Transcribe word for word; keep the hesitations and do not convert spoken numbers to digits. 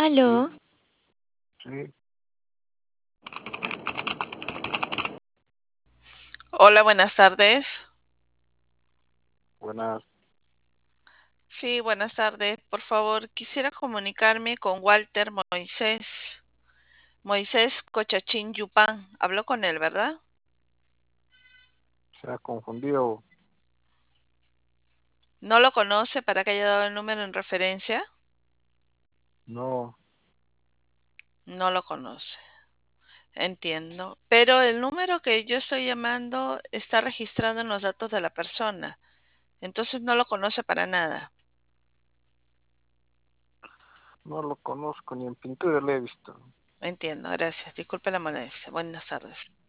Sí, Aló, sí, Hola, buenas tardes. buenas. Sí, buenas tardes. Por favor, quisiera comunicarme con Walter Moisés. Moisés Cochachín Yupán. Habló con él, ¿verdad? Se ha confundido. ¿No lo conoce para que haya dado el número en referencia? No, No lo conoce. Entiendo. Pero el número que yo estoy llamando está registrado en los datos de la persona. Entonces no lo conoce para nada. no lo conozco ni en pintura le he visto. Entiendo, gracias. Disculpe la molestia. Buenas tardes.